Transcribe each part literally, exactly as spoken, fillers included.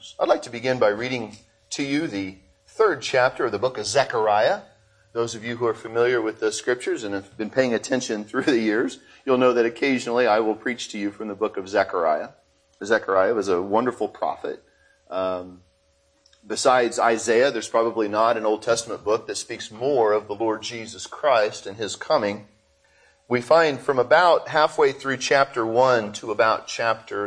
things. I'd like to begin by reading to you the third chapter of the book of Zechariah. Those of you who are familiar with the scriptures and have been paying attention through the years, you'll know that occasionally I will preach to you from the book of Zechariah. Zechariah was a wonderful prophet. Um, besides Isaiah, there's probably not an Old Testament book that speaks more of the Lord Jesus Christ and His coming. We find from about halfway through chapter one to about chapter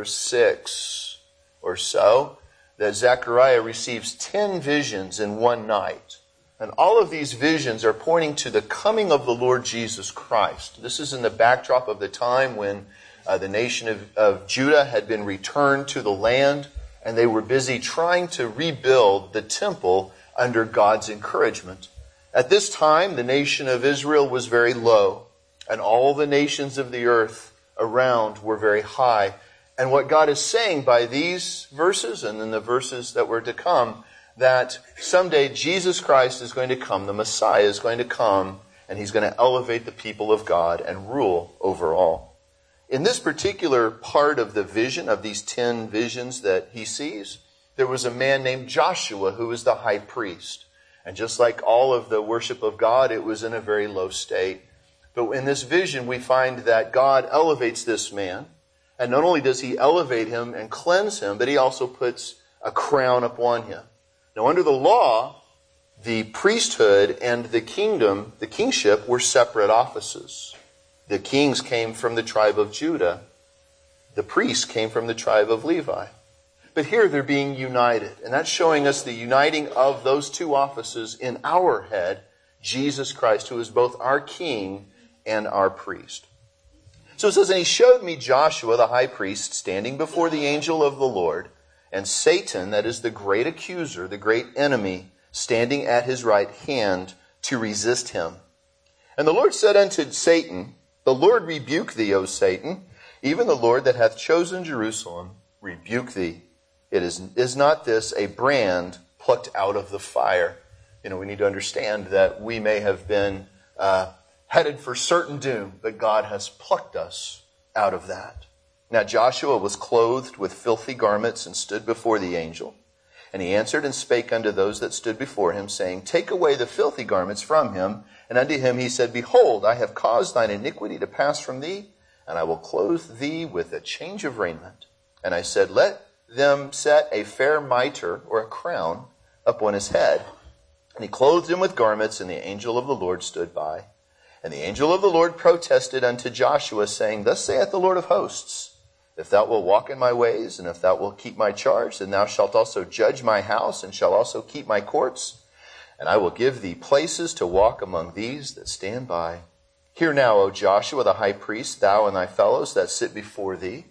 six or so that Zechariah receives ten visions in one night. And all of these visions are pointing to the coming of the Lord Jesus Christ. This is in the backdrop of the time when uh, the nation of, of Judah had been returned to the land, and they were busy trying to rebuild the temple under God's encouragement. At this time, the nation of Israel was very low, and all the nations of the earth around were very high. And what God is saying by these verses, and then the verses that were to come, that someday Jesus Christ is going to come, the Messiah is going to come, and He's going to elevate the people of God and rule over all. In this particular part of the vision, of these ten visions that he sees, there was a man named Joshua who was the high priest. And just like all of the worship of God, it was in a very low state. But in this vision, we find that God elevates this man. And not only does He elevate him and cleanse him, but He also puts a crown upon him. Now, under the law, the priesthood and the kingdom, the kingship, were separate offices. The kings came from the tribe of Judah. The priests came from the tribe of Levi. But here they're being united. And that's showing us the uniting of those two offices in our head, Jesus Christ, who is both our king and our priest. So it says, and He showed me Joshua the high priest standing before the angel of the Lord, and Satan, that is the great accuser, the great enemy, standing at his right hand to resist him. And the Lord said unto Satan, the Lord rebuke thee, O Satan, even the Lord that hath chosen Jerusalem, rebuke thee. It is, is not this a brand plucked out of the fire? You know, we need to understand that we may have been uh, headed for certain doom, but God has plucked us out of that. Now Joshua was clothed with filthy garments and stood before the angel. And he answered and spake unto those that stood before him, saying, take away the filthy garments from him. And unto him he said, behold, I have caused thine iniquity to pass from thee, and I will clothe thee with a change of raiment. And I said, let them set a fair mitre or a crown upon his head. And he clothed him with garments, and the angel of the Lord stood by. And the angel of the Lord protested unto Joshua, saying, thus saith the Lord of hosts, if thou wilt walk in my ways, and if thou wilt keep my charge, then thou shalt also judge my house, and shalt also keep my courts. And I will give thee places to walk among these that stand by. Hear now, O Joshua the high priest, thou and thy fellows that sit before thee.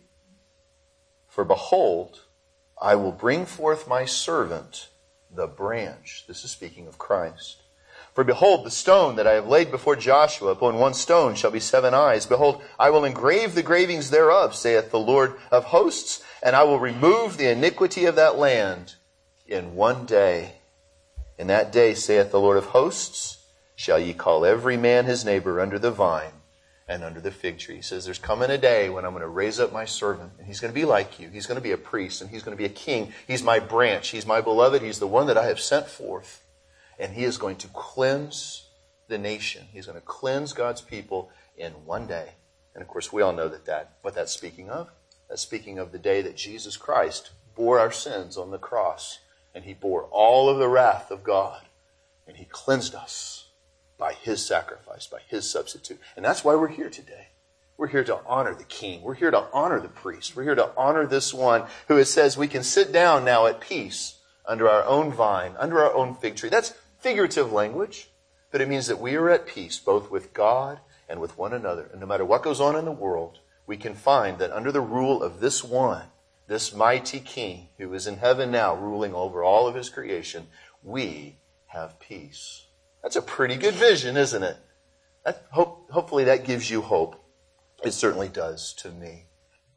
For behold, I will bring forth my servant, the branch. This is speaking of Christ. For behold, the stone that I have laid before Joshua, upon one stone shall be seven eyes. Behold, I will engrave the gravings thereof, saith the Lord of hosts, and I will remove the iniquity of that land in one day. In that day, saith the Lord of hosts, shall ye call every man his neighbor under the vine and under the fig tree. He says, there's coming a day when I'm going to raise up my servant, and he's going to be like you. He's going to be a priest, and he's going to be a king. He's my branch. He's my beloved. He's the one that I have sent forth. And He is going to cleanse the nation. He's going to cleanse God's people in one day. And of course, we all know that, that what that's speaking of. That's speaking of the day that Jesus Christ bore our sins on the cross. And He bore all of the wrath of God. And He cleansed us by His sacrifice, by His substitute. And that's why we're here today. We're here to honor the King. We're here to honor the priest. We're here to honor this one who it says we can sit down now at peace under our own vine, under our own fig tree. That's figurative language, but it means that we are at peace both with God and with one another. And no matter what goes on in the world, we can find that under the rule of this one, this mighty King who is in heaven now, ruling over all of His creation, we have peace. That's a pretty good vision, isn't it? That, hope, hopefully that gives you hope. It certainly does to me.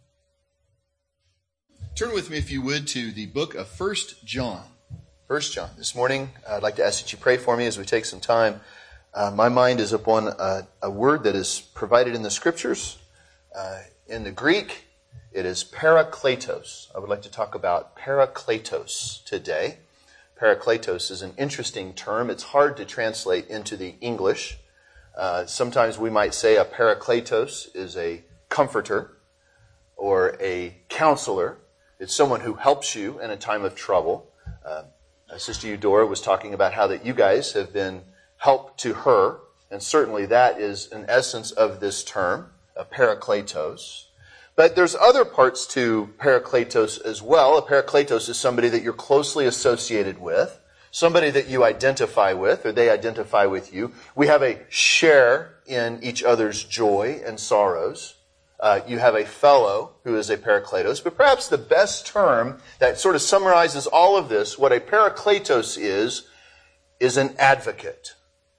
Turn with me, if you would, to the book of First John. First John. This morning, I'd like to ask that you pray for me as we take some time. Uh, my mind is upon a, a word that is provided in the Scriptures, uh, in the Greek, It is Parakletos. I would like to talk about Parakletos today. Parakletos is an interesting term. It's hard to translate into the English. Uh, sometimes we might say a Parakletos is a comforter or a counselor. It's someone who helps you in a time of trouble. Uh, Sister Eudora was talking about how that you guys have been help to her, and certainly that is an essence of this term, a Parakletos. But there's other parts to Parakletos as well. A Parakletos is somebody that you're closely associated with, somebody that you identify with, or they identify with you. We have a share in each other's joy and sorrows. Uh, you have a fellow who is a Parakletos, but perhaps the best term that sort of summarizes all of this, what a Parakletos is, is an advocate.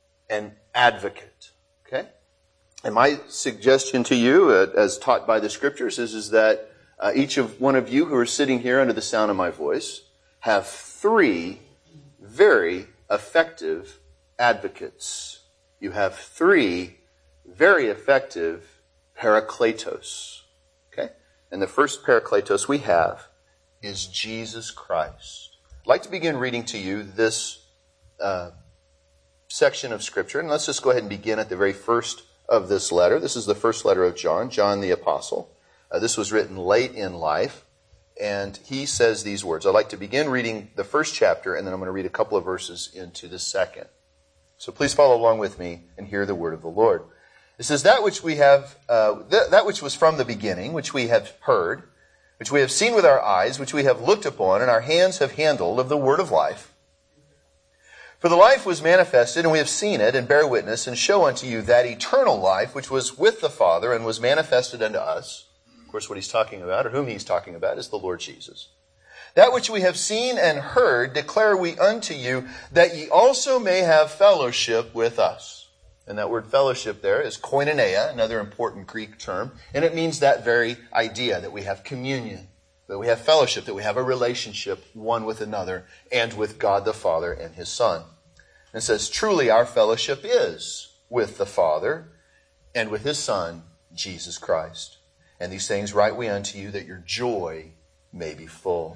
An advocate. Okay? And my suggestion to you, uh, as taught by the Scriptures, is, is that uh, each of one of you who are sitting here under the sound of my voice have three very effective advocates. You have three very effective Parakletos. Okay? And the first Parakletos we have is Jesus Christ. I'd like to begin reading to you this uh, section of Scripture. And let's just go ahead and begin at the very first of this letter. This is the first letter of John, John the Apostle. Uh, this was written late in life. And he says these words. I'd like to begin reading the first chapter, and then I'm going to read a couple of verses into the second. So please follow along with me and hear the word of the Lord. It says, that which we have, uh, th- that which was from the beginning, which we have heard, which we have seen with our eyes, which we have looked upon, and our hands have handled of the word of life. For the life was manifested, and we have seen it, and bear witness, and show unto you that eternal life, which was with the Father, and was manifested unto us. Of course, what he's talking about, or whom he's talking about, is the Lord Jesus. That which we have seen and heard declare we unto you, that ye also may have fellowship with us. And that word fellowship there is koinonia, another important Greek term. And it means that very idea, that we have communion, that we have fellowship, that we have a relationship one with another and with God the Father and His Son. And it says, truly our fellowship is with the Father and with His Son, Jesus Christ. And these things write we unto you, that your joy may be full.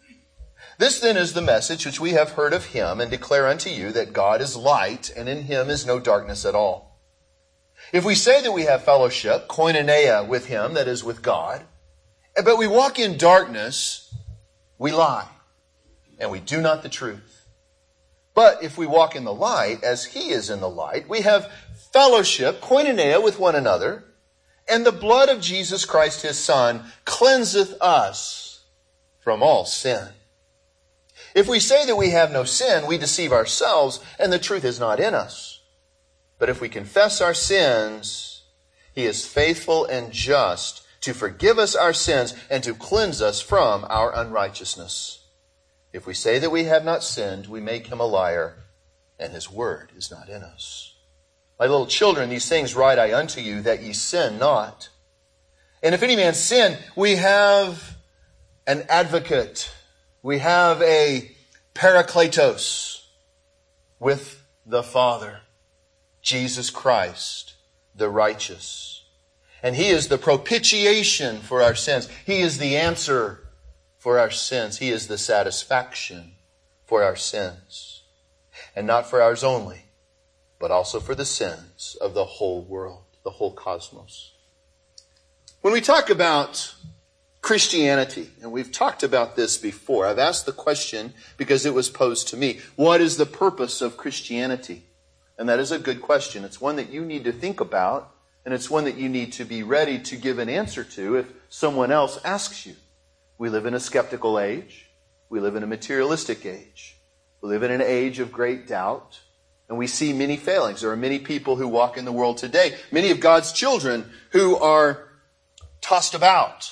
This then is the message which we have heard of Him, and declare unto you that God is light, and in Him is no darkness at all. If we say that we have fellowship, koinonia, with Him, that is with God, but we walk in darkness, we lie, and we do not the truth. But if we walk in the light, as He is in the light, we have fellowship, koinonia, with one another, and the blood of Jesus Christ His Son cleanseth us from all sin. If we say that we have no sin, we deceive ourselves, and the truth is not in us. But if we confess our sins, He is faithful and just to forgive us our sins and to cleanse us from our unrighteousness. If we say that we have not sinned, we make Him a liar, and His word is not in us. My little children, these things write I unto you, that ye sin not. And if any man sin, we have an advocate. We have a Parakletos with the Father, Jesus Christ, the righteous. And He is the propitiation for our sins. He is the answer for our sins. He is the satisfaction for our sins. And not for ours only, but also for the sins of the whole world, the whole cosmos. When we talk about Christianity, and we've talked about this before. I've asked the question because it was posed to me. What is the purpose of Christianity? And that is a good question. It's one that you need to think about, and it's one that you need to be ready to give an answer to if someone else asks you. We live in a skeptical age. We live in a materialistic age. We live in an age of great doubt. And we see many failings. There are many people who walk in the world today, many of God's children, who are tossed about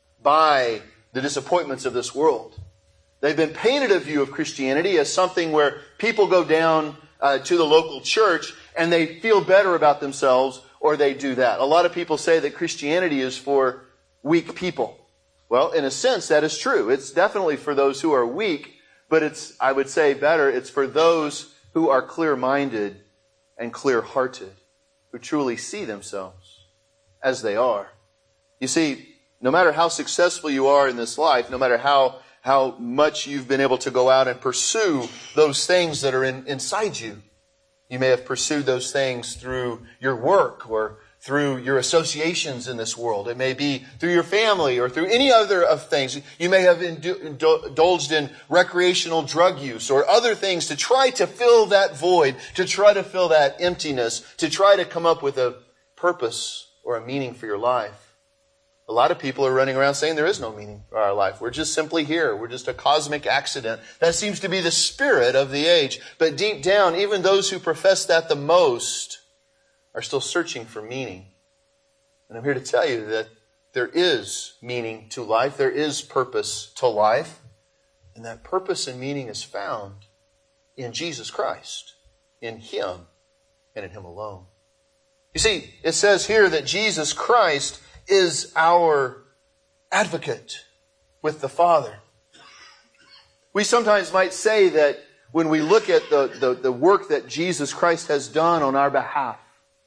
by the disappointments of this world. They've been painted a view of Christianity as something where people go down uh, to the local church and they feel better about themselves, or they do that. A lot of people say that Christianity is for weak people. Well, in a sense, that is true. It's definitely for those who are weak, but it's, I would say better, it's for those who are clear-minded and clear-hearted, who truly see themselves as they are. You see, No matter how successful you are in this life, no matter how, how much you've been able to go out and pursue those things that are in, inside you. You may have pursued those things through your work or through your associations in this world. It may be through your family or through any other of things. You may have indulged in recreational drug use or other things to try to fill that void, to try to fill that emptiness, to try to come up with a purpose or a meaning for your life. A lot of people are running around saying there is no meaning for our life. We're just simply here. We're just a cosmic accident. That seems to be the spirit of the age. But deep down, even those who profess that the most are still searching for meaning. And I'm here to tell you that there is meaning to life. There is purpose to life. And that purpose and meaning is found in Jesus Christ, in Him, and in Him alone. You see, it says here that Jesus Christ is our advocate with the Father. We sometimes might say that when we look at the, the, the work that Jesus Christ has done on our behalf,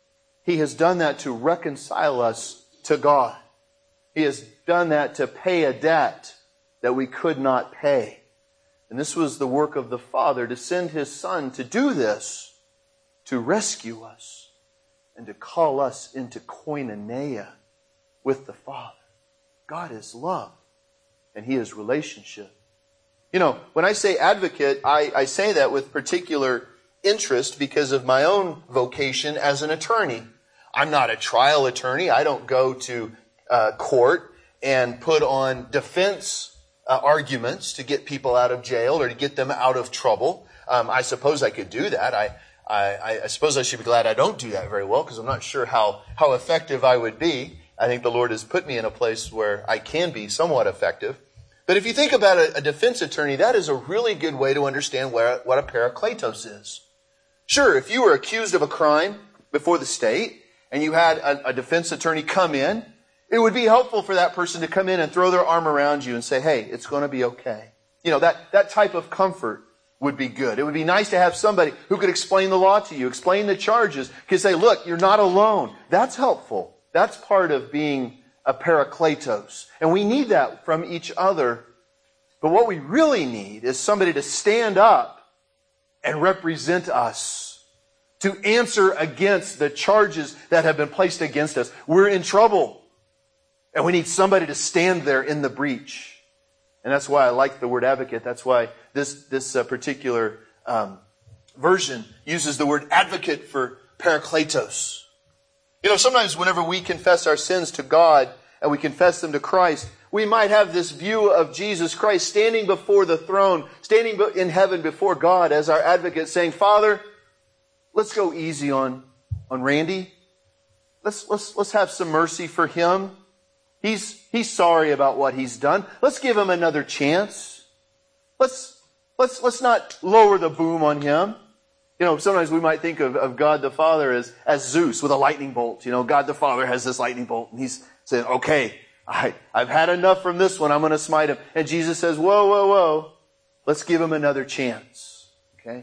He has done that to reconcile us to God. He has done that to pay a debt that we could not pay. And this was the work of the Father, to send His Son to do this, to rescue us, and to call us into koinonia with the Father. God is love, and He is relationship. You know, when I say advocate, I, I say that with particular interest because of my own vocation as an attorney. I'm not a trial attorney. I don't go to uh, court and put on defense uh, arguments to get people out of jail or to get them out of trouble. Um, I suppose I could do that. I, I, I suppose I should be glad I don't do that very well because I'm not sure how, how effective I would be. I think the Lord has put me in a place where I can be somewhat effective. But if you think about a, a defense attorney, that is a really good way to understand where, what a parakletos is. Sure, if you were accused of a crime before the state and you had a, a defense attorney come in, it would be helpful for that person to come in and throw their arm around you and say, hey, it's going to be okay. You know, that, that type of comfort would be good. It would be nice to have somebody who could explain the law to you, explain the charges, could say, look, you're not alone. That's helpful. That's part of being a parakletos. And we need that from each other. But what we really need is somebody to stand up and represent us, to answer against the charges that have been placed against us. We're in trouble. And we need somebody to stand there in the breach. And that's why I like the word advocate. That's why this, this uh, particular um, version uses the word advocate for parakletos. You know, sometimes whenever we confess our sins to God and we confess them to Christ, we might have this view of Jesus Christ standing before the throne, standing in heaven before God as our advocate, saying, Father, let's go easy on, on Randy. Let's, let's, let's have some mercy for him. He's, he's sorry about what he's done. Let's give him another chance. Let's, let's, let's not lower the boom on him. You know, sometimes we might think of, of God the Father as, as Zeus with a lightning bolt. You know, God the Father has this lightning bolt and He's saying, okay, I, I've had enough from this one. I'm going to smite him. And Jesus says, whoa, whoa, whoa. Let's give him another chance. Okay?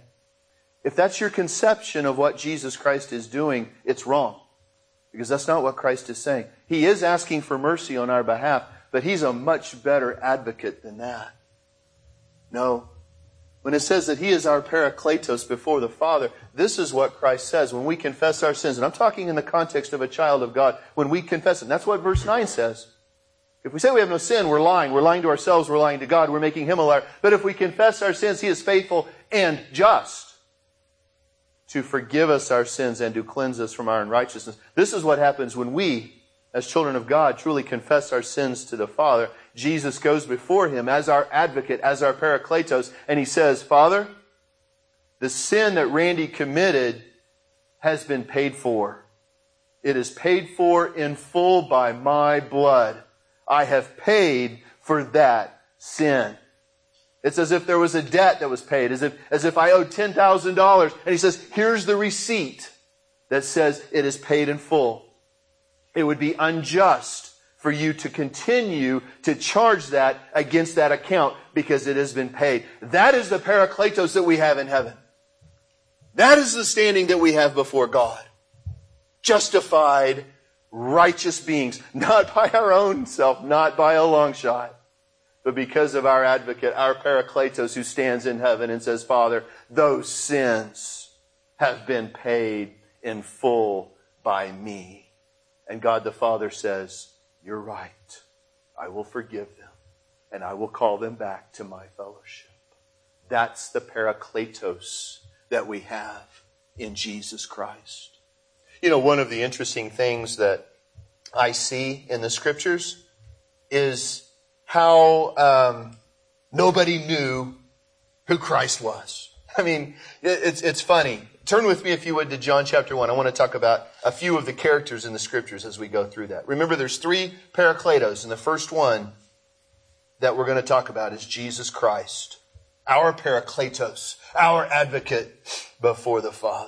If that's your conception of what Jesus Christ is doing, it's wrong. Because that's not what Christ is saying. He is asking for mercy on our behalf, but He's a much better advocate than that. No. When it says that He is our parakletos before the Father, this is what Christ says when we confess our sins. And I'm talking in the context of a child of God. When we confess it. And that's what verse nine says. If we say we have no sin, we're lying. We're lying to ourselves. We're lying to God. We're making Him a liar. But if we confess our sins, He is faithful and just to forgive us our sins and to cleanse us from our unrighteousness. This is what happens when we, as children of God, truly confess our sins to the Father. Jesus goes before Him as our advocate, as our parakletos, and He says, Father, the sin that Randy committed has been paid for. It is paid for in full by my blood. I have paid for that sin. It's as if there was a debt that was paid, as if, as if I owed ten thousand dollars. And He says, here's the receipt that says it is paid in full. It would be unjust for you to continue to charge that against that account because it has been paid. That is the parakletos that we have in heaven. That is the standing that we have before God. Justified, righteous beings, not by our own self, not by a long shot, but because of our advocate, our Parakletos, who stands in heaven and says, Father, those sins have been paid in full by me. And God the Father says, you're right. I will forgive them, and I will call them back to my fellowship. That's the Parakletos that we have in Jesus Christ. You know, one of the interesting things that I see in the Scriptures is how um, nobody knew who Christ was. I mean, it's it's funny. Turn with me, if you would, to John chapter one. I want to talk about a few of the characters in the Scriptures as we go through that. Remember, there's three Parakletos, and the first one that we're going to talk about is Jesus Christ, our Parakletos, our advocate before the Father.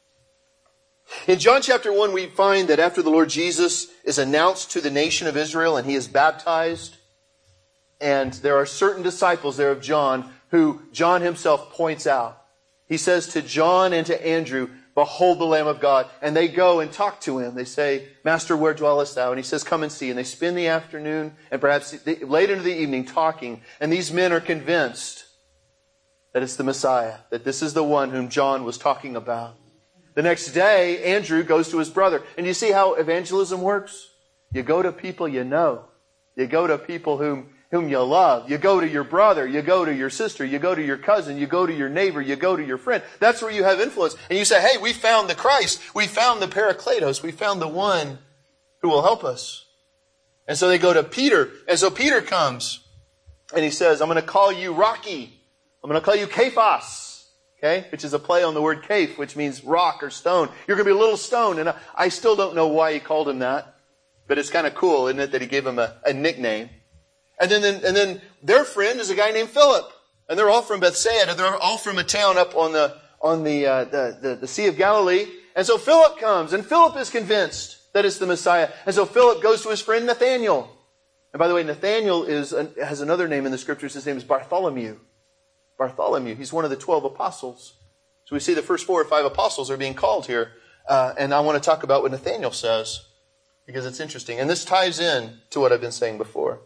In John chapter one, we find that after the Lord Jesus is announced to the nation of Israel and he is baptized, and there are certain disciples there of John who John himself points out. He says to John and to Andrew, behold the Lamb of God. And they go and talk to him. They say, Master, where dwellest thou? And he says, come and see. And they spend the afternoon and perhaps late into the evening talking. And these men are convinced that it's the Messiah, that this is the one whom John was talking about. The next day, Andrew goes to his brother. And you see how evangelism works? You go to people you know. You go to people whom whom you love. You go to your brother. You go to your sister. You go to your cousin. You go to your neighbor. You go to your friend. That's where you have influence. And you say, hey, we found the Christ. We found the Parakletos. We found the one who will help us. And so they go to Peter. And so Peter comes and he says, I'm going to call you Rocky. I'm going to call you Cephas. Okay? Which is a play on the word Ceph, which means rock or stone. You're going to be a little stone. And I still don't know why he called him that. But it's kind of cool, isn't it, that he gave him a, a nickname. And then, and then their friend is a guy named Philip. And they're all from Bethsaida. They're all from a town up on the on the, uh, the, the, the Sea of Galilee. And so Philip comes, and Philip is convinced that it's the Messiah. And so Philip goes to his friend Nathanael. And by the way, Nathanael is has another name in the Scriptures. His name is Bartholomew. Bartholomew. He's one of the twelve apostles. So we see the first four or five apostles are being called here. Uh, and I want to talk about what Nathanael says, because it's interesting. And this ties in to what I've been saying before.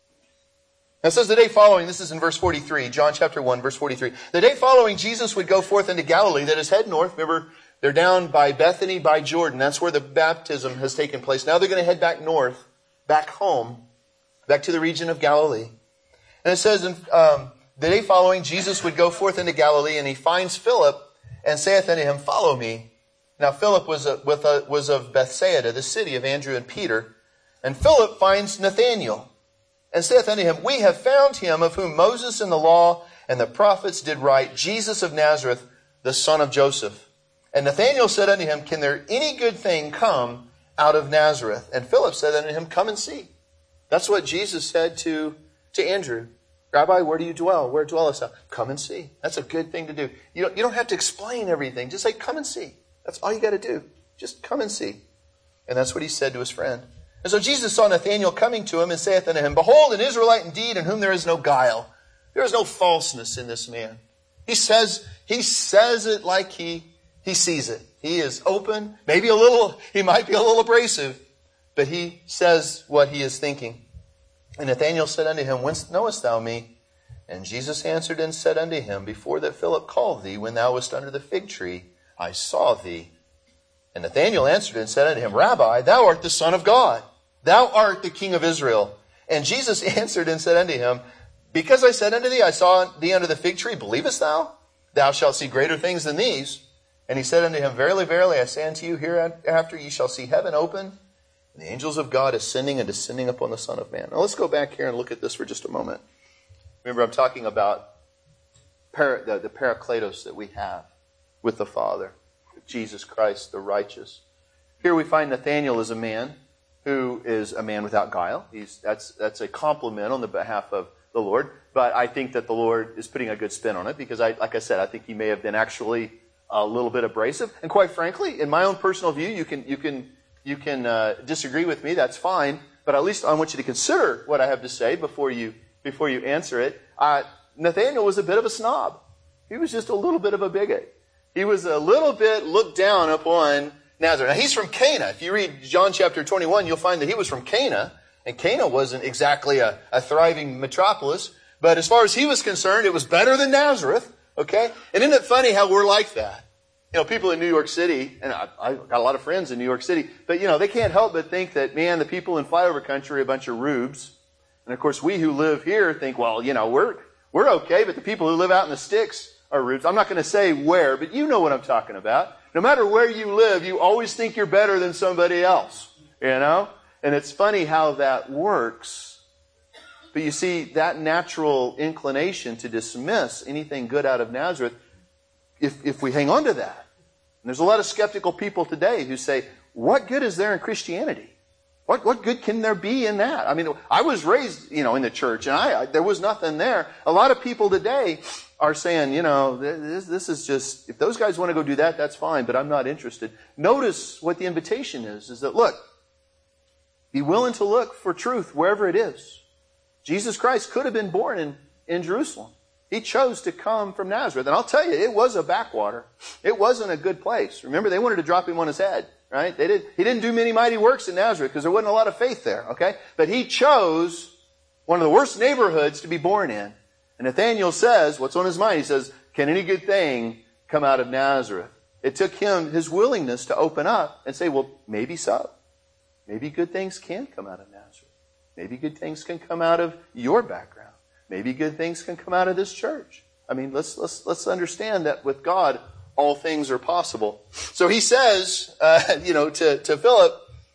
It says the day following, this is in verse forty-three, John chapter one, verse forty-three. The day following, Jesus would go forth into Galilee, that is, head north. Remember, they're down by Bethany, by Jordan. That's where the baptism has taken place. Now they're going to head back north, back home, back to the region of Galilee. And it says, in, um, the day following, Jesus would go forth into Galilee, and he finds Philip, and saith unto him, follow me. Now Philip was, a, with a, was of Bethsaida, the city of Andrew and Peter. And Philip finds Nathanael, and saith unto him, we have found him of whom Moses in the law and the prophets did write, Jesus of Nazareth, the son of Joseph. And Nathanael said unto him, can there any good thing come out of Nazareth? And Philip said unto him, come and see. That's what Jesus said to, to Andrew. Rabbi, where do you dwell? Where dwellest thou? Come and see. That's a good thing to do. You don't, you don't have to explain everything. Just say, come and see. That's all you got to do. Just come and see. And that's what he said to his friend. And so Jesus saw Nathanael coming to him and saith unto him, behold, an Israelite indeed, in whom there is no guile. There is no falseness in this man. He says, he says it like he, he sees it. He is open, maybe a little, he might be a little abrasive, but he says what he is thinking. And Nathanael said unto him, whence knowest thou me? And Jesus answered and said unto him, before that Philip called thee, when thou wast under the fig tree, I saw thee. And Nathanael answered and said unto him, Rabbi, thou art the Son of God. Thou art the King of Israel. And Jesus answered and said unto him, because I said unto thee, I saw thee under the fig tree, believest thou? Thou shalt see greater things than these. And he said unto him, verily, verily, I say unto you, hereafter ye shall see heaven open, and the angels of God ascending and descending upon the Son of Man. Now let's go back here and look at this for just a moment. Remember, I'm talking about para, the, the Parakletos that we have with the Father, Jesus Christ, the righteous. Here we find Nathanael is a man who is a man without guile. He's, that's, that's a compliment on the behalf of the Lord. But I think that the Lord is putting a good spin on it because, I, like I said, I think he may have been actually a little bit abrasive. And quite frankly, in my own personal view, you can you can you can uh, disagree with me. That's fine. But at least I want you to consider what I have to say before you before you answer it. Uh, Nathanael was a bit of a snob. He was just a little bit of a bigot. He was a little bit looked down upon Nazareth. Now, he's from Cana. If you read John chapter twenty-one, you'll find that he was from Cana. And Cana wasn't exactly a, a thriving metropolis. But as far as he was concerned, it was better than Nazareth. Okay? And isn't it funny how we're like that? You know, people in New York City, and I, I've got a lot of friends in New York City, but, you know, they can't help but think that, man, the people in flyover country are a bunch of rubes. And, of course, we who live here think, well, you know, we're we're okay, but the people who live out in the sticks are rubes. I'm not going to say where, but you know what I'm talking about. No matter where you live, you always think you're better than somebody else, you know? And it's funny how that works. But you see, that natural inclination to dismiss anything good out of Nazareth, if, if we hang on to that. And there's a lot of skeptical people today who say, what good is there in Christianity? What, what good can there be in that? I mean, I was raised, you know, in the church, and I, I there was nothing there. A lot of people today are saying, you know, this, this is just, if those guys want to go do that, that's fine, but I'm not interested. Notice what the invitation is, is that, look, be willing to look for truth wherever it is. Jesus Christ could have been born in, in Jerusalem. He chose to come from Nazareth. And I'll tell you, it was a backwater. It wasn't a good place. Remember, they wanted to drop him on his head, right? They did, he didn't do many mighty works in Nazareth because there wasn't a lot of faith there, okay? But he chose one of the worst neighborhoods to be born in. And Nathanael says, what's on his mind? He says, can any good thing come out of Nazareth? It took him his willingness to open up and say, well, maybe so. Maybe good things can come out of Nazareth. Maybe good things can come out of your background. Maybe good things can come out of this church. I mean, let's let's let's understand that with God, all things are possible. So he says, uh, you know, to to Philip,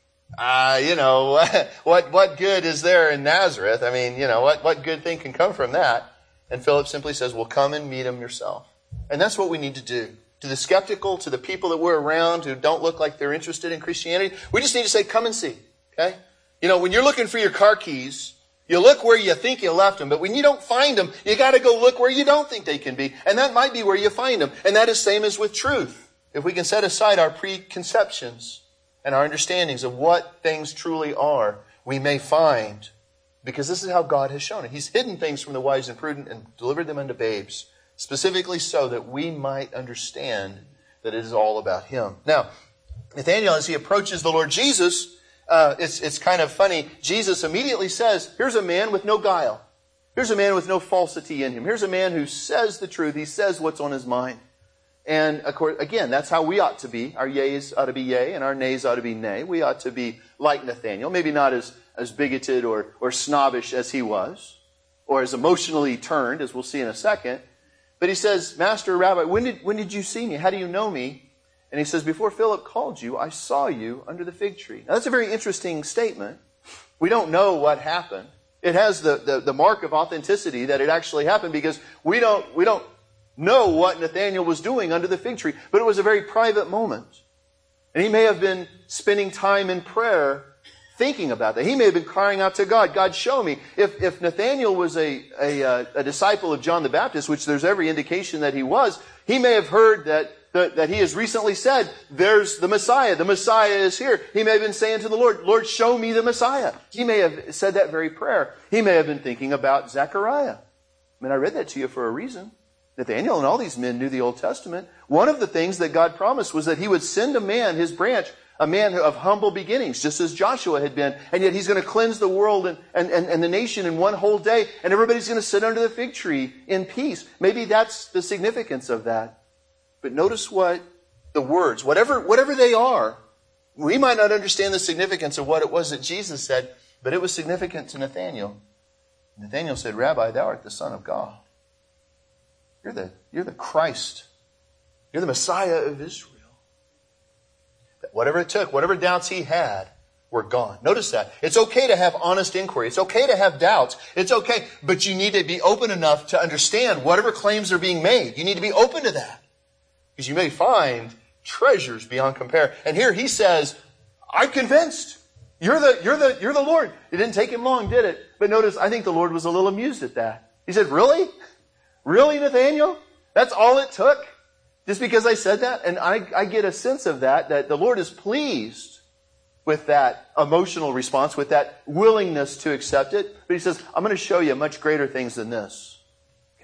uh, you know, what what good is there in Nazareth? I mean, you know, what what good thing can come from that? And Philip simply says, well, come and meet him yourself. And that's what we need to do. To the skeptical, to the people that we're around who don't look like they're interested in Christianity, we just need to say, come and see. Okay? You know, when you're looking for your car keys, you look where you think you left them, but when you don't find them, you got to go look where you don't think they can be. And that might be where you find them. And that is same as with truth. If we can set aside our preconceptions and our understandings of what things truly are, we may find, because this is how God has shown it. He's hidden things from the wise and prudent and delivered them unto babes, specifically so that we might understand that it is all about Him. Now, Nathanael, as he approaches the Lord Jesus, Uh, it's, it's kind of funny. Jesus immediately says, here's a man with no guile. Here's a man with no falsity in him. Here's a man who says the truth. He says what's on his mind. And of course, again, that's how we ought to be. Our yeas ought to be yea and our nays ought to be nay. We ought to be like Nathanael. Maybe not as, as bigoted or, or snobbish as he was, or as emotionally turned, as we'll see in a second. But he says, Master, Rabbi, when did, when did you see me? How do you know me? And he says, before Philip called you, I saw you under the fig tree. Now, that's a very interesting statement. We don't know what happened. It has the, the, the mark of authenticity that it actually happened because we don't, we don't know what Nathanael was doing under the fig tree. But it was a very private moment. And he may have been spending time in prayer thinking about that. He may have been crying out to God, God, show me. If, if Nathanael was a, a, a disciple of John the Baptist, which there's every indication that he was, he may have heard that That, that he has recently said, there's the Messiah. The Messiah is here. He may have been saying to the Lord, Lord, show me the Messiah. He may have said that very prayer. He may have been thinking about Zechariah. I mean, I read that to you for a reason. Nathanael and all these men knew the Old Testament. One of the things that God promised was that He would send a man, his branch, a man of humble beginnings, just as Joshua had been. And yet He's going to cleanse the world and, and, and, and the nation in one whole day. And everybody's going to sit under the fig tree in peace. Maybe that's the significance of that. But notice what the words, whatever, whatever they are, we might not understand the significance of what it was that Jesus said, but it was significant to Nathanael. Nathanael said, Rabbi, thou art the Son of God. You're the, you're the Christ. You're the Messiah of Israel. Whatever it took, whatever doubts he had, were gone. Notice that. It's okay to have honest inquiry. It's okay to have doubts. It's okay, but you need to be open enough to understand whatever claims are being made. You need to be open to that. Because you may find treasures beyond compare. And here he says, I'm convinced. You're the, you're the, you're the Lord. It didn't take him long, did it? But notice, I think the Lord was a little amused at that. He said, really? Really, Nathanael? That's all it took? Just because I said that? And I, I get a sense of that, that the Lord is pleased with that emotional response, with that willingness to accept it. But he says, I'm going to show you much greater things than this.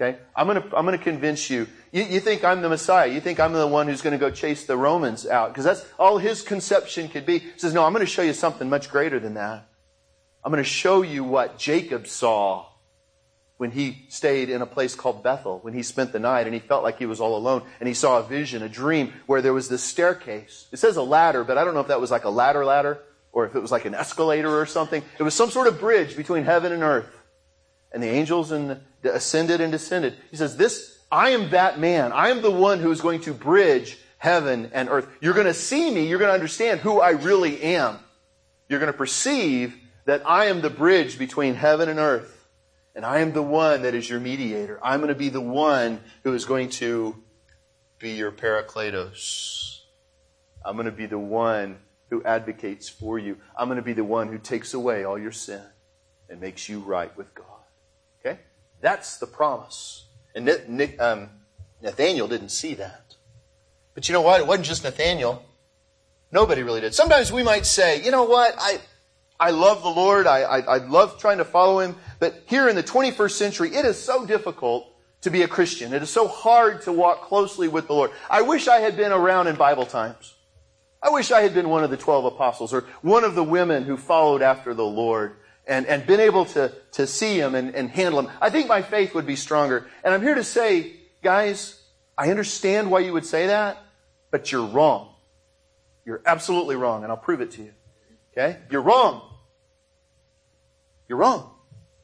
Okay? I'm going to I'm going to convince you. you. You think I'm the Messiah. You think I'm the one who's going to go chase the Romans out. Because that's all his conception could be. He says, no, I'm going to show you something much greater than that. I'm going to show you what Jacob saw when he stayed in a place called Bethel, when he spent the night and he felt like he was all alone. And he saw a vision, a dream, where there was this staircase. It says a ladder, but I don't know if that was like a ladder ladder or if it was like an escalator or something. It was some sort of bridge between heaven and earth. And the angels and ascended and descended. He says, this, I am that man. I am the one who is going to bridge heaven and earth. You're going to see me. You're going to understand who I really am. You're going to perceive that I am the bridge between heaven and earth. And I am the one that is your mediator. I'm going to be the one who is going to be your parakletos. I'm going to be the one who advocates for you. I'm going to be the one who takes away all your sin and makes you right with God. Okay? That's the promise. And Nick, um, Nathaniel didn't see that. But you know what? It wasn't just Nathaniel. Nobody really did. Sometimes we might say, you know what? I I love the Lord. I, I, I love trying to follow Him. But here in the twenty-first century, it is so difficult to be a Christian. It is so hard to walk closely with the Lord. I wish I had been around in Bible times. I wish I had been one of the twelve apostles or one of the women who followed after the Lord and, and been able to, to see Him and, and handle Him. I think my faith would be stronger. And I'm here to say, guys, I understand why you would say that, but you're wrong. You're absolutely wrong, and I'll prove it to you. Okay? You're wrong. You're wrong.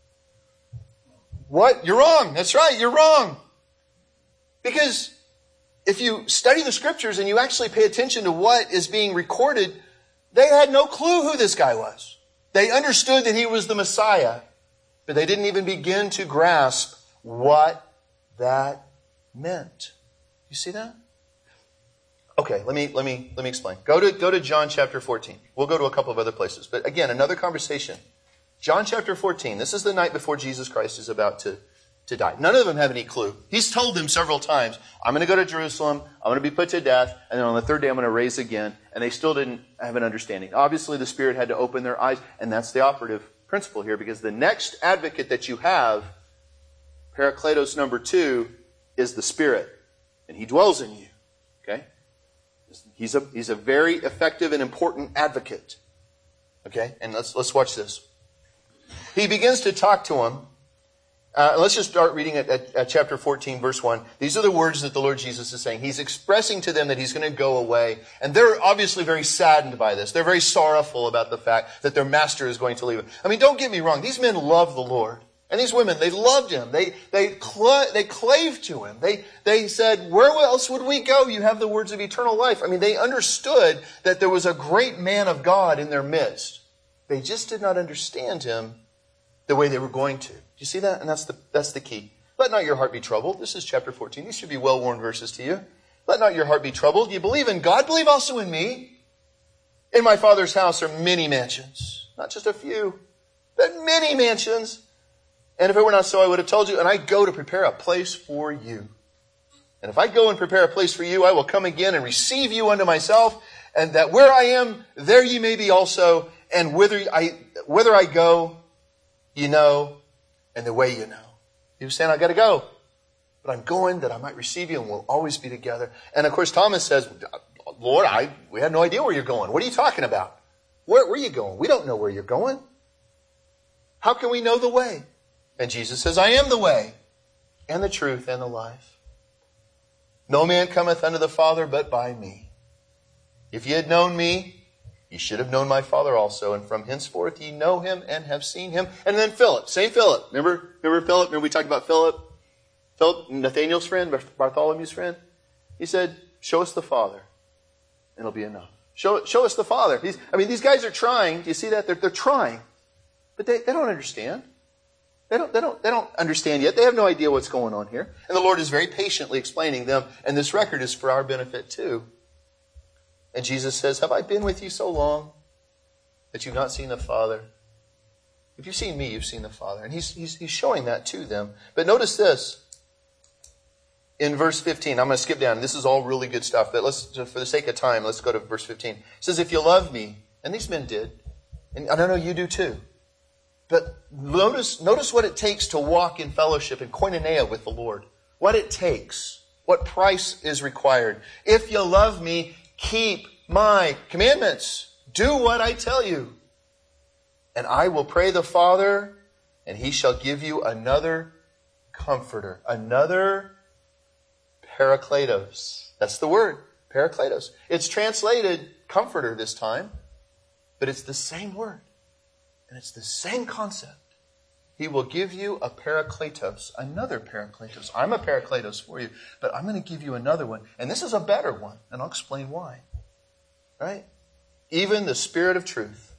What? You're wrong. That's right. You're wrong. Because if you study the Scriptures and you actually pay attention to what is being recorded, they had no clue who this guy was. They understood that he was the Messiah, but they didn't even begin to grasp what that meant. You see that? Okay, let me let me let me explain. Go to go to John chapter fourteen. We'll go to a couple of other places, but again, another conversation. John chapter fourteen. This is the night before Jesus Christ is about to, to die. None of them have any clue. He's told them several times, I'm going to go to Jerusalem, I'm going to be put to death, and then on the third day I'm going to raise again. And they still didn't have an understanding. Obviously, the Spirit had to open their eyes, and that's the operative principle here, because the next advocate that you have, Parakletos number two, is the Spirit. And He dwells in you. Okay? He's a, he's a very effective and important advocate. Okay? And let's, let's watch this. He begins to talk to him. Uh, let's just start reading at, at, at chapter fourteen, verse one. These are the words that the Lord Jesus is saying. He's expressing to them that He's going to go away. And they're obviously very saddened by this. They're very sorrowful about the fact that their master is going to leave them. I mean, don't get me wrong. These men love the Lord. And these women, they loved Him. They they cl- they clave to Him. They they said, where else would we go? You have the words of eternal life. I mean, they understood that there was a great man of God in their midst. They just did not understand Him the way they were going to. Do you see that? And that's the that's the key. Let not your heart be troubled. This is chapter fourteen. These should be well-worn verses to you. Let not your heart be troubled. You believe in God, believe also in me. In my Father's house are many mansions. Not just a few, but many mansions. And if it were not so, I would have told you. And I go to prepare a place for you. And if I go and prepare a place for you, I will come again and receive you unto myself. And that where I am, there ye may be also. And whither I, whither I go, you know, and the way you know. He was saying, I got to go. But I'm going that I might receive you and we'll always be together. And of course, Thomas says, Lord, I we had no idea where you're going. What are you talking about? Where, where are you going? We don't know where you're going. How can we know the way? And Jesus says, I am the way and the truth and the life. No man cometh unto the Father but by me. If ye had known me, ye should have known my Father also. And from henceforth ye know Him and have seen Him. And then Philip, Saint Philip. Remember, remember Philip? Remember we talked about Philip? Philip, Nathaniel's friend, Bartholomew's friend. He said, show us the Father and it'll be enough. Show, show us the Father. These, I mean, these guys are trying. Do you see that? They're, they're trying. But they, they don't understand. They don't, they don't, they don't understand yet. They have no idea what's going on here. And the Lord is very patiently explaining them. And this record is for our benefit too. And Jesus says, have I been with you so long that you've not seen the Father? If you've seen me, you've seen the Father. And he's, he's, he's showing that to them. But notice this. In verse fifteen, I'm going to skip down. This is all really good stuff. But let's, for the sake of time, let's go to verse fifteen. It says, if you love me, and these men did, and I don't know, you do too. But notice, notice what it takes to walk in fellowship and koinonia with the Lord. What it takes. What price is required. If you love me, keep my commandments. Do what I tell you. And I will pray the Father, and he shall give you another comforter. Another parakletos. That's the word. Parakletos. It's translated comforter this time. But it's the same word. And it's the same concept. He will give you a parakletos, another parakletos. I'm a parakletos for you, but I'm going to give you another one. And this is a better one, and I'll explain why. Right? Even the Spirit of truth,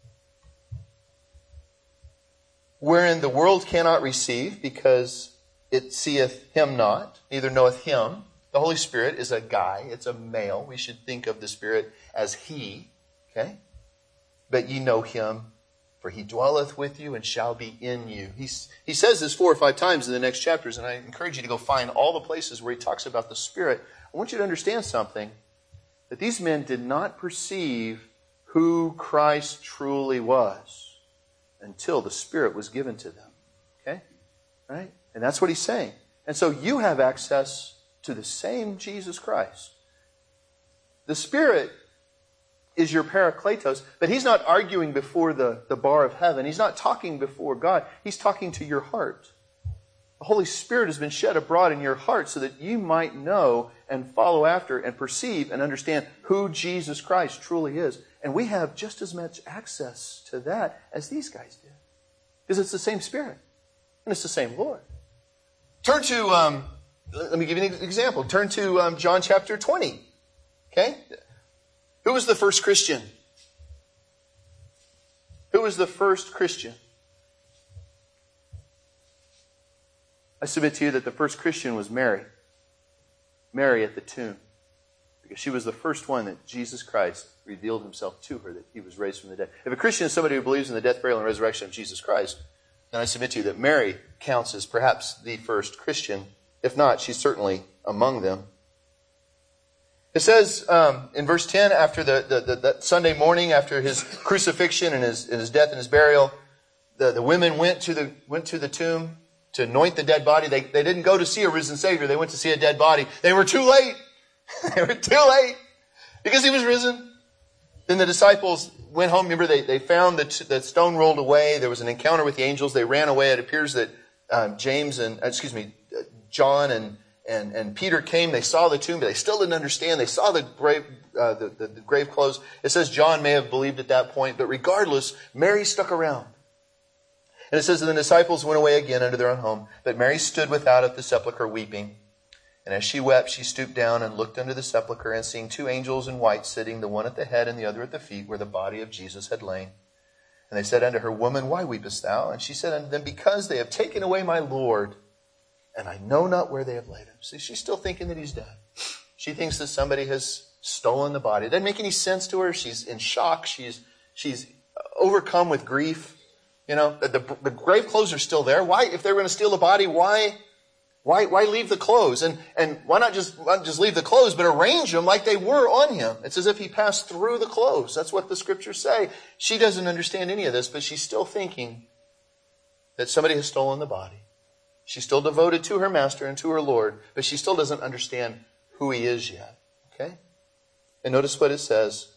wherein the world cannot receive, because it seeth him not, neither knoweth him. The Holy Spirit is a guy, it's a male. We should think of the Spirit as he. Okay? But ye know him, for he dwelleth with you and shall be in you. He's, he says this four or five times in the next chapters, and I encourage you to go find all the places where he talks about the Spirit. I want you to understand something, that these men did not perceive who Christ truly was until the Spirit was given to them. Okay? Right? And that's what he's saying. And so you have access to the same Jesus Christ. The Spirit is your parakletos, but he's not arguing before the, the bar of heaven. He's not talking before God. He's talking to your heart. The Holy Spirit has been shed abroad in your heart so that you might know and follow after and perceive and understand who Jesus Christ truly is. And we have just as much access to that as these guys did. Because it's the same Spirit. And it's the same Lord. Turn to, um, let me give you an example. Turn to um, John chapter twenty. Okay? Who was the first Christian? Who was the first Christian? I submit to you that the first Christian was Mary. Mary at the tomb. Because she was the first one that Jesus Christ revealed himself to her, that he was raised from the dead. If a Christian is somebody who believes in the death, burial, and resurrection of Jesus Christ, then I submit to you that Mary counts as perhaps the first Christian. If not, she's certainly among them. It says um, in verse ten, after the, the, the, the Sunday morning, after his crucifixion and his, and his death and his burial, the, the women went to the went to the tomb to anoint the dead body. They, they didn't go to see a risen Savior. They went to see a dead body. They were too late. They were too late because he was risen. Then the disciples went home. Remember, they, they found that the stone rolled away. There was an encounter with the angels. They ran away. It appears that um, James and, excuse me, John and And, and Peter came, they saw the tomb, but they still didn't understand. They saw the grave, uh, the, the, the grave clothes. It says John may have believed at that point, but regardless, Mary stuck around. And it says that the disciples went away again unto their own home, but Mary stood without at the sepulchre weeping. And as she wept, she stooped down and looked unto the sepulchre, and seeing two angels in white sitting, the one at the head and the other at the feet, where the body of Jesus had lain. And they said unto her, Woman, why weepest thou? And she said unto them, Because they have taken away my Lord, and I know not where they have laid him. See, she's still thinking that he's dead. She thinks that somebody has stolen the body. It doesn't make any sense to her. She's in shock. She's she's overcome with grief. You know, the, the, the grave clothes are still there. Why, if they were going to steal the body, why, why, why leave the clothes? And and why not just why not just leave the clothes, but arrange them like they were on him? It's as if he passed through the clothes. That's what the scriptures say. She doesn't understand any of this, but she's still thinking that somebody has stolen the body. She's still devoted to her master and to her Lord, but she still doesn't understand who he is yet. Okay? And notice what it says.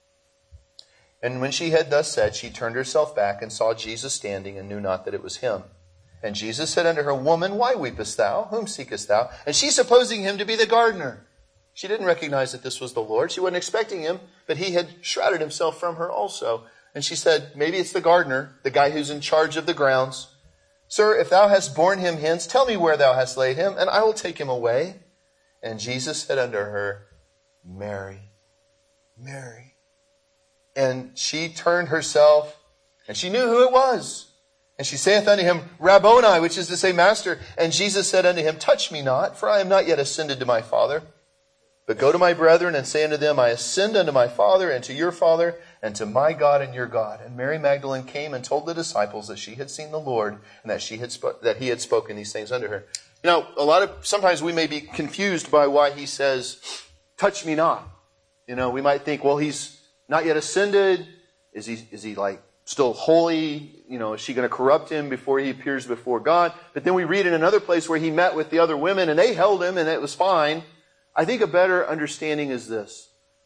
And when she had thus said, she turned herself back and saw Jesus standing and knew not that it was him. And Jesus said unto her, Woman, why weepest thou? Whom seekest thou? And she, supposing him to be the gardener. She didn't recognize that this was the Lord. She wasn't expecting him, but he had shrouded himself from her also. And she said, maybe it's the gardener, the guy who's in charge of the grounds. Sir, if thou hast borne him hence, tell me where thou hast laid him, and I will take him away. And Jesus said unto her, Mary, Mary. And she turned herself, and she knew who it was. And she saith unto him, Rabboni, which is to say, Master. And Jesus said unto him, Touch me not, for I am not yet ascended to my Father. But go to my brethren and say unto them, I ascend unto my Father and to your Father, and to my God and your God. And Mary Magdalene came and told the disciples that she had seen the Lord, and that she had sp- that he had spoken these things unto her. You know, a lot of sometimes we may be confused by why he says, Touch me not. You know, we might think, well, he's not yet ascended. Is he is he like still holy? You know, is she going to corrupt him before he appears before God? But then we read in another place where he met with the other women and they held him and it was fine. I think a better understanding is this.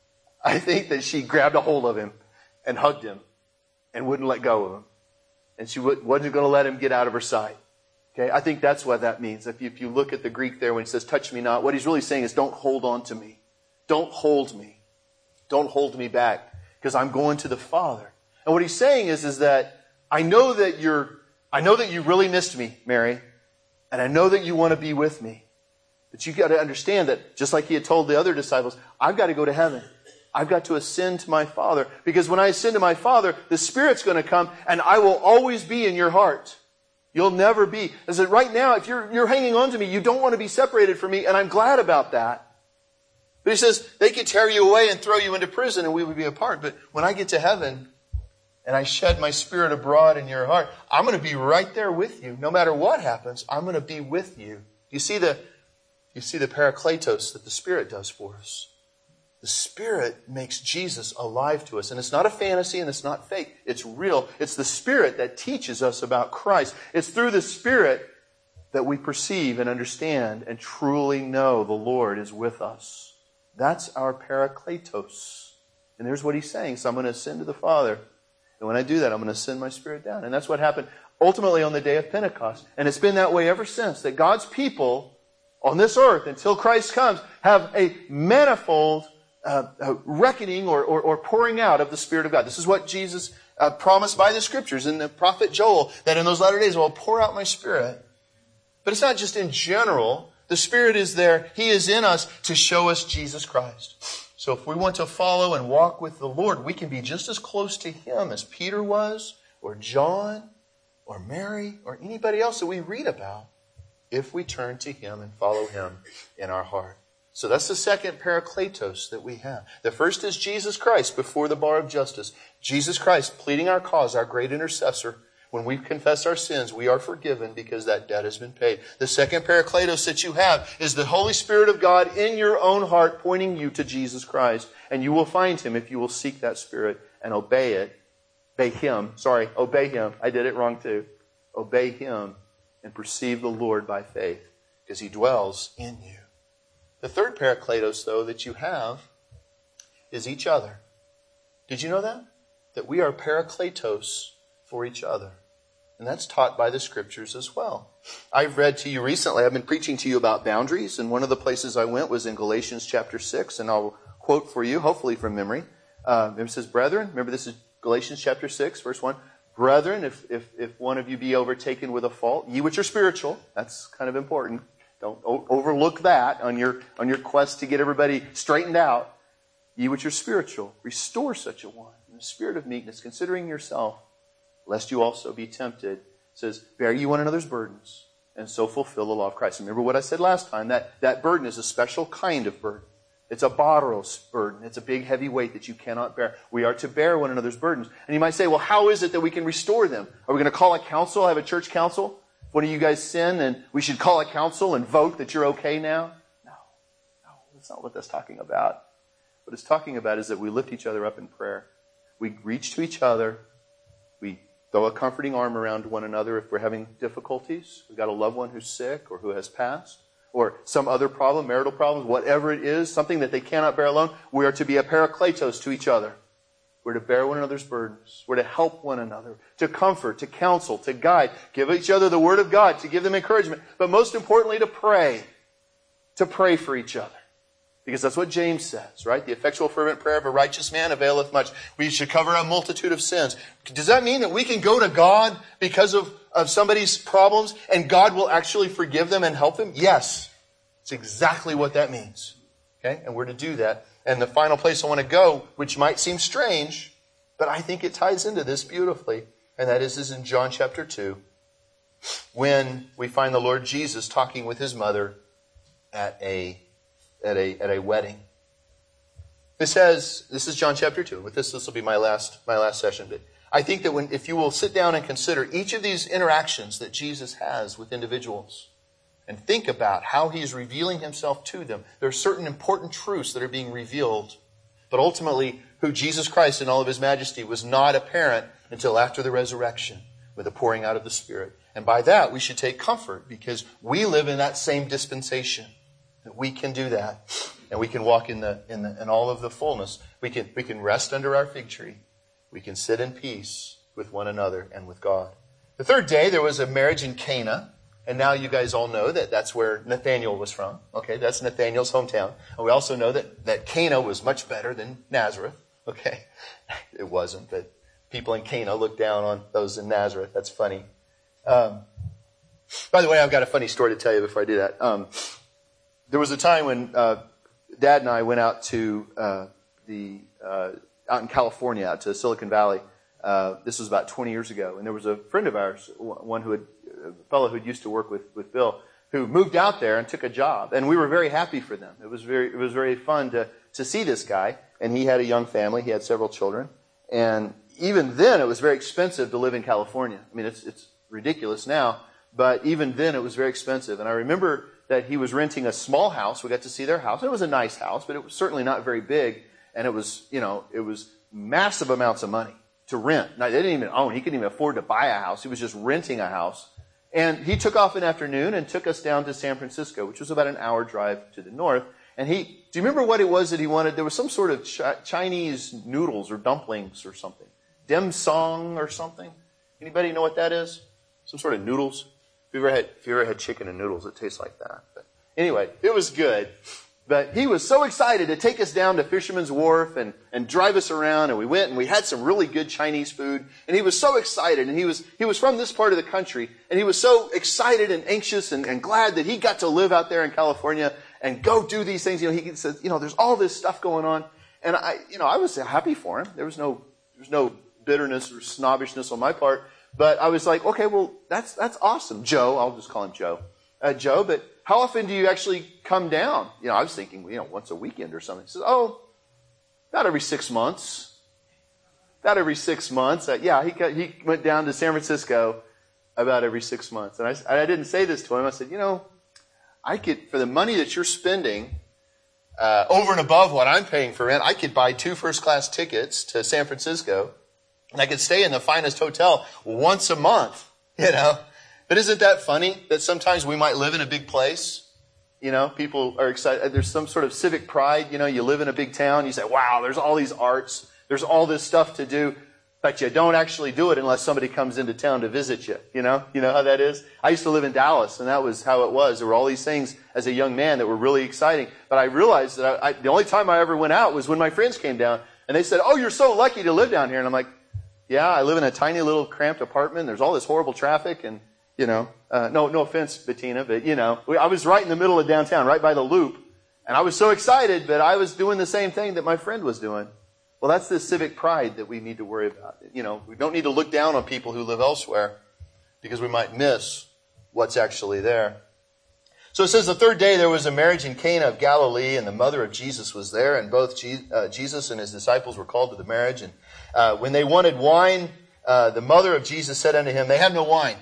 I think that she grabbed a hold of him and hugged him and wouldn't let go of him. And she wasn't going to let him get out of her sight. Okay, I think that's what that means. If you, if you look at the Greek there when he says, touch me not, what he's really saying is don't hold on to me. Don't hold me. Don't hold me back because I'm going to the Father. And what he's saying is, is that I know that you're, I know that you really missed me, Mary, and I know that you want to be with me. But you've got to understand that just like he had told the other disciples, I've got to go to heaven. I've got to ascend to my Father because when I ascend to my Father, the Spirit's going to come and I will always be in your heart. You'll never be. As that right now, if you're, you're hanging on to me, you don't want to be separated from me, and I'm glad about that. But he says, they could tear you away and throw you into prison and we would be apart. But when I get to heaven and I shed my Spirit abroad in your heart, I'm going to be right there with you. No matter what happens, I'm going to be with you. You see the, you see the parakletos that the Spirit does for us. The Spirit makes Jesus alive to us. And it's not a fantasy and it's not fake. It's real. It's the Spirit that teaches us about Christ. It's through the Spirit that we perceive and understand and truly know the Lord is with us. That's our parakletos. And there's what he's saying. So I'm going to ascend to the Father. And when I do that, I'm going to send my Spirit down. And that's what happened ultimately on the day of Pentecost. And it's been that way ever since. That God's people on this earth, until Christ comes, have a manifold Uh, uh, reckoning or, or, or pouring out of the Spirit of God. This is what Jesus uh, promised by the Scriptures in the prophet Joel, that in those latter days I'll pour out my Spirit. But it's not just in general. The Spirit is there. He is in us to show us Jesus Christ. So if we want to follow and walk with the Lord, we can be just as close to Him as Peter was, or John, or Mary, or anybody else that we read about, if we turn to Him and follow Him in our heart. So that's the second parakletos that we have. The first is Jesus Christ before the bar of justice. Jesus Christ pleading our cause, our great intercessor. When we confess our sins, we are forgiven because that debt has been paid. The second parakletos that you have is the Holy Spirit of God in your own heart pointing you to Jesus Christ. And you will find Him if you will seek that Spirit and obey it. Obey Him. Sorry, obey Him. I did it wrong too. Obey Him and perceive the Lord by faith because He dwells in you. The third parakletos, though, that you have is each other. Did you know that? That we are parakletos for each other. And that's taught by the Scriptures as well. I've read to you recently, I've been preaching to you about boundaries, and one of the places I went was in Galatians chapter six, and I'll quote for you, hopefully from memory. Uh, it says, brethren, remember this is Galatians chapter six, verse one. Brethren, if, if, if one of you be overtaken with a fault, ye which are spiritual, that's kind of important. Don't overlook that on your, on your quest to get everybody straightened out. Ye which are spiritual, restore such a one in the spirit of meekness, considering yourself, lest you also be tempted. It says, bear ye one another's burdens, and so fulfill the law of Christ. Remember what I said last time, that, that burden is a special kind of burden. It's a baros burden. It's a big, heavy weight that you cannot bear. We are to bear one another's burdens. And you might say, well, how is it that we can restore them? Are we going to call a council, have a church council? If one of you guys sin, and we should call a council and vote that you're okay now? No. No, that's not what that's talking about. What it's talking about is that we lift each other up in prayer. We reach to each other. We throw a comforting arm around one another if we're having difficulties. We've got a loved one who's sick or who has passed, or some other problem, marital problems, whatever it is, something that they cannot bear alone. We are to be a parakletos to each other. We're to bear one another's burdens. We're to help one another, to comfort, to counsel, to guide, give each other the Word of God, to give them encouragement, but most importantly, to pray, to pray for each other. Because that's what James says, right? The effectual fervent prayer of a righteous man availeth much. We should cover a multitude of sins. Does that mean that we can go to God because of, of somebody's problems and God will actually forgive them and help them? Yes. It's exactly what that means. Okay? And we're to do that. And the final place I want to go, which might seem strange, but I think it ties into this beautifully, and that is, is in John chapter two, when we find the Lord Jesus talking with His mother at a At a, at a wedding. It says, this is John chapter two. With this, this will be my last, my last session. But I think that when, if you will sit down and consider each of these interactions that Jesus has with individuals and think about how He is revealing Himself to them, there are certain important truths that are being revealed. But ultimately, who Jesus Christ in all of His majesty was not apparent until after the resurrection with the pouring out of the Spirit. And by that, we should take comfort because we live in that same dispensation. That we can do that. And we can walk in the in the in all of the fullness. We can we can rest under our fig tree. We can sit in peace with one another and with God. The third day, there was a marriage in Cana. And now you guys all know that that's where Nathanael was from. Okay, that's Nathanael's hometown. And we also know that, that Cana was much better than Nazareth. Okay, it wasn't, but people in Cana looked down on those in Nazareth. That's funny. Um, by the way, I've got a funny story to tell you before I do that. Um, there was a time when uh, Dad and I went out to uh, the uh, out in California, out to Silicon Valley. Uh, this was about twenty years ago, and there was a friend of ours, one who had, a fellow who used to work with, with Bill, who moved out there and took a job, and we were very happy for them. It was very, it was very fun to to see this guy, and he had a young family, he had several children, and even then it was very expensive to live in California. I mean, it's it's ridiculous now, but even then it was very expensive. And I remember that he was renting a small house. We got to see their house. It was a nice house, but it was certainly not very big, and it was, you know, it was massive amounts of money to rent. Now, they didn't even own. He couldn't even afford to buy a house. He was just renting a house. And he took off an afternoon and took us down to San Francisco, which was about an hour drive to the north. And he, do you remember what it was that he wanted? There was some sort of chi- Chinese noodles or dumplings or something. Dim sum or something. Anybody know what that is? Some sort of noodles. If you ever had, if you ever had chicken and noodles, it tastes like that. But anyway, it was good. But he was so excited to take us down to Fisherman's Wharf and, and drive us around. And we went and we had some really good Chinese food. And he was so excited. And he was he was from this part of the country. And he was so excited and anxious and, and glad that he got to live out there in California and go do these things. You know, he said, you know, there's all this stuff going on. And I, you know, I was happy for him. There was no there was no bitterness or snobbishness on my part. But I was like, okay, well, that's that's awesome. Joe, I'll just call him Joe. Uh, Joe, but how often do you actually come down? You know, I was thinking, you know, once a weekend or something. He says, oh, about every six months. About every six months. Uh, yeah, he he went down to San Francisco about every six months. And I, I didn't say this to him. I said, you know, I could, for the money that you're spending, uh, over and above what I'm paying for rent, I could buy two first-class tickets to San Francisco, and I could stay in the finest hotel once a month, you know. But isn't that funny that sometimes we might live in a big place? You know, people are excited. There's some sort of civic pride. You know, you live in a big town. You say, wow, there's all these arts. There's all this stuff to do. But you don't actually do it unless somebody comes into town to visit you. You know, you know how that is? I used to live in Dallas, and that was how it was. There were all these things as a young man that were really exciting. But I realized that I, I, the only time I ever went out was when my friends came down. And they said, oh, you're so lucky to live down here. And I'm like, yeah, I live in a tiny little cramped apartment. There's all this horrible traffic and... You know, uh, no, no offense, Bettina, but you know, I was right in the middle of downtown, right by the Loop, and I was so excited, but I was doing the same thing that my friend was doing. Well, that's the civic pride that we need to worry about. You know, we don't need to look down on people who live elsewhere because we might miss what's actually there. So it says the third day there was a marriage in Cana of Galilee, and the mother of Jesus was there, and both Je- uh, Jesus and his disciples were called to the marriage. And uh, when they wanted wine, uh, the mother of Jesus said unto him, they have no wine.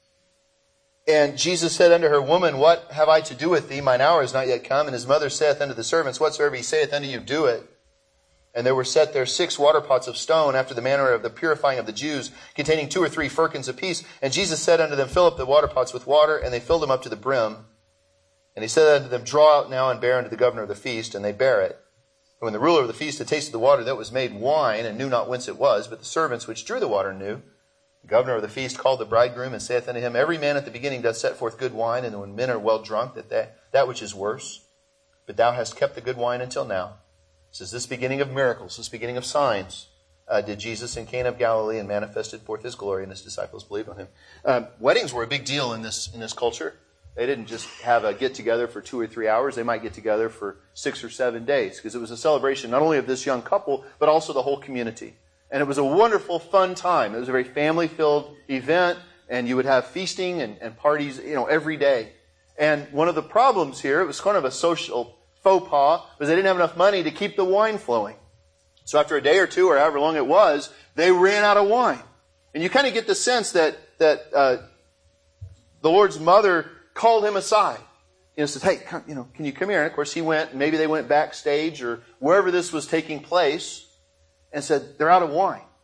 And Jesus said unto her, Woman, what have I to do with thee? Mine hour is not yet come. And his mother saith unto the servants, Whatsoever he saith unto you, do it. And there were set there six water pots of stone, after the manner of the purifying of the Jews, containing two or three firkins apiece. And Jesus said unto them, Fill up the water pots with water. And they filled them up to the brim. And he said unto them, Draw out now and bear unto the governor of the feast. And they bare it. And when the ruler of the feast had tasted the water, that was made wine, and knew not whence it was, but the servants which drew the water knew. The governor of the feast called the bridegroom and saith unto him, Every man at the beginning doth set forth good wine, and when men are well drunk, that, that that which is worse. But thou hast kept the good wine until now. This is this beginning of miracles, this beginning of signs, uh, did Jesus in Cana of Galilee, and manifested forth his glory, and his disciples believed on him. Uh, weddings were a big deal in this in this culture. They didn't just have a get-together for two or three hours. They might get together for six or seven days, because it was a celebration not only of this young couple, but also the whole community. And it was a wonderful, fun time. It was a very family-filled event, and you would have feasting and, and parties, you know, every day. And one of the problems here, it was kind of a social faux pas, was they didn't have enough money to keep the wine flowing. So after a day or two, or however long it was, they ran out of wine. And you kind of get the sense that that uh, the Lord's mother called him aside. You know, said, "Hey, come, you know, can you come here?" And of course, he went. Maybe they went backstage or wherever this was taking place, and said, "They're out of wine."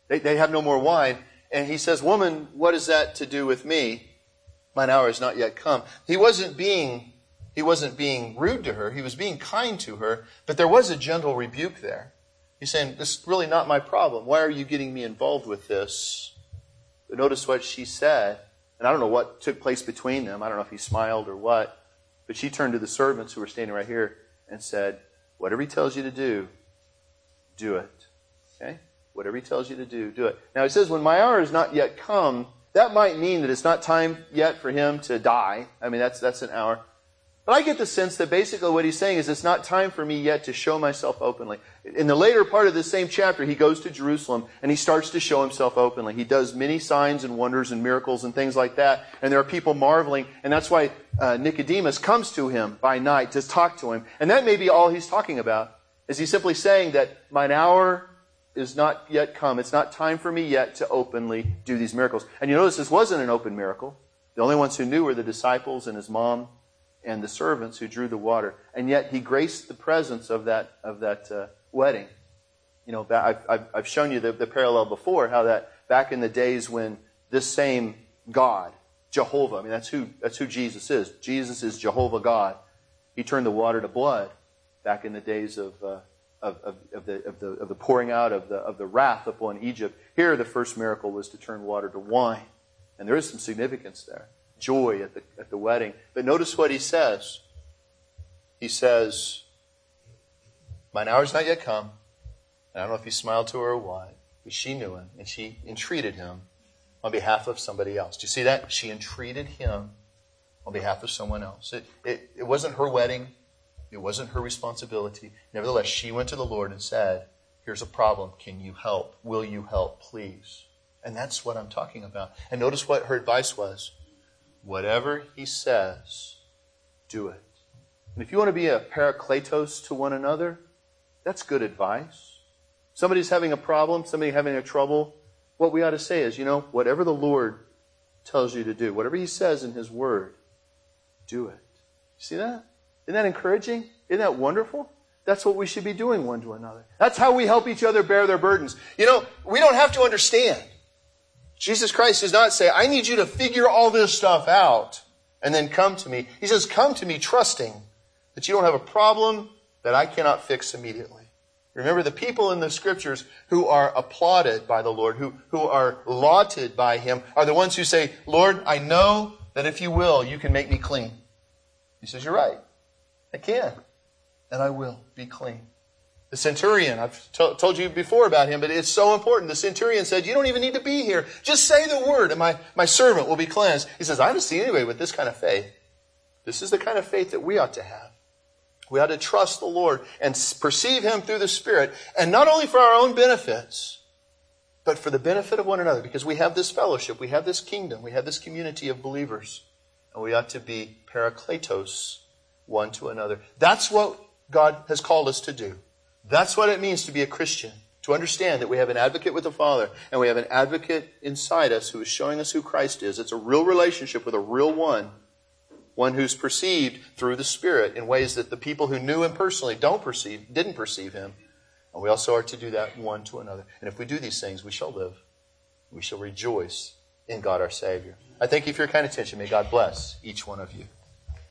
They, they have no more wine. And he says, woman, what is that to do with me? Mine hour has not yet come. He wasn't being, he wasn't being rude to her. He was being kind to her. But there was a gentle rebuke there. He's saying, this is really not my problem. Why are you getting me involved with this? But notice what she said. And I don't know what took place between them. I don't know if he smiled or what. But she turned to the servants who were standing right here and said, whatever he tells you to do, do it. Okay? Whatever he tells you to do, do it. Now, it says, when my hour is not yet come, that might mean that it's not time yet for him to die. I mean, that's that's an hour. But I get the sense that basically what he's saying is it's not time for me yet to show myself openly. In the later part of this same chapter, he goes to Jerusalem and he starts to show himself openly. He does many signs and wonders and miracles and things like that. And there are people marveling. And that's why uh, Nicodemus comes to him by night to talk to him. And that may be all he's talking about. Is he simply saying that mine hour is not yet come. It's not time for me yet to openly do these miracles. And you notice this wasn't an open miracle. The only ones who knew were the disciples and his mom and the servants who drew the water. And yet he graced the presence of that of that uh, wedding. You know, I've, I've, I've shown you the, the parallel before, how that back in the days when this same God, Jehovah, I mean, that's who that's who Jesus is. Jesus is Jehovah God. He turned the water to blood back in the days of uh, Of, of, of, the, of, the, of the pouring out of the, of the wrath upon Egypt. Here, the first miracle was to turn water to wine. And there is some significance there. Joy at the, at the wedding. But notice what he says. He says, mine hour is not yet come. And I don't know if he smiled to her or what, but she knew him, and she entreated him on behalf of somebody else. Do you see that? She entreated him on behalf of someone else. It, it, it wasn't her wedding. It wasn't her responsibility. Nevertheless, she went to the Lord and said, here's a problem. Can you help? Will you help, please? And that's what I'm talking about. And notice what her advice was. Whatever he says, do it. And if you want to be a parakletos to one another, that's good advice. Somebody's having a problem, somebody having a trouble, what we ought to say is, you know, whatever the Lord tells you to do, whatever he says in his word, do it. See that? Isn't that encouraging? Isn't that wonderful? That's what we should be doing one to another. That's how we help each other bear their burdens. You know, we don't have to understand. Jesus Christ does not say, I need you to figure all this stuff out and then come to me. He says, come to me trusting that you don't have a problem that I cannot fix immediately. Remember, the people in the Scriptures who are applauded by the Lord, who, who are lauded by Him, are the ones who say, Lord, I know that if you will, you can make me clean. He says, you're right. I can, and I will be clean. The centurion, I've to- told you before about him, but it's so important. The centurion said, you don't even need to be here. Just say the word, and my, my servant will be cleansed. He says, I haven't seen anybody with this kind of faith. This is the kind of faith that we ought to have. We ought to trust the Lord and perceive Him through the Spirit, and not only for our own benefits, but for the benefit of one another, because we have this fellowship, we have this kingdom, we have this community of believers, and we ought to be parakletos one to another. That's what God has called us to do. That's what it means to be a Christian. To understand that we have an advocate with the Father, and we have an advocate inside us who is showing us who Christ is. It's a real relationship with a real one. One who's perceived through the Spirit in ways that the people who knew Him personally don't perceive, didn't perceive Him. And we also are to do that one to another. And if we do these things, we shall live. We shall rejoice in God our Savior. I thank you for your kind attention. May God bless each one of you.